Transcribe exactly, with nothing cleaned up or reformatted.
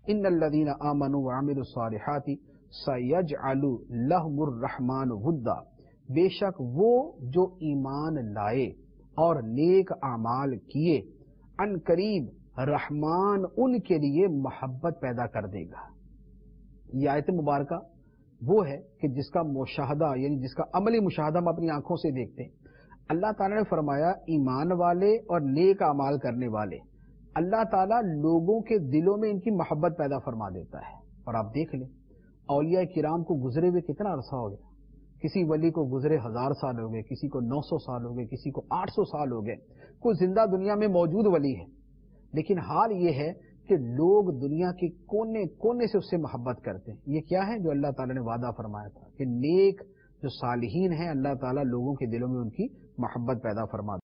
इन्नल्लज़ीना आमनू व अमिलुस्सालिहाति सयजअलु लहुमुर रहमान वुद्दा, बेशक वो जो ईमान लाए और नेक आमाल किए, अनकरीब रहमान उनके लिए मोहब्बत पैदा कर देगा। ये आयत मुबारका वो है कि जिसका मुशाहदा यानी जिसका अमली मुशाहदा हम अपनी आंखों से देखते हैं। अल्लाह ताला ने फरमाया ईमान वाले और नेक आमाल करने वाले, अल्लाह ताला लोगों के दिलों में इनकी मोहब्बत पैदा फरमा देता है। और आप देख लें औलिया किराम को गुजरे हुए कितना अरसा हो गया, किसी वली को गुजरे हजार साल हो गए, किसी को नौ सौ साल हो गए, किसी को आठ सौ साल हो गए, कोई जिंदा दुनिया में मौजूद वली है, लेकिन हाल ये है कि लोग दुनिया के कोने कोने से उससे मोहब्बत करते हैं। ये क्या है जो अल्लाह ताला ने वादा फरमाया था कि नेक जो सालिहीन हैं अल्लाह ताला लोगों के दिलों में उनकी मोहब्बत पैदा फरमा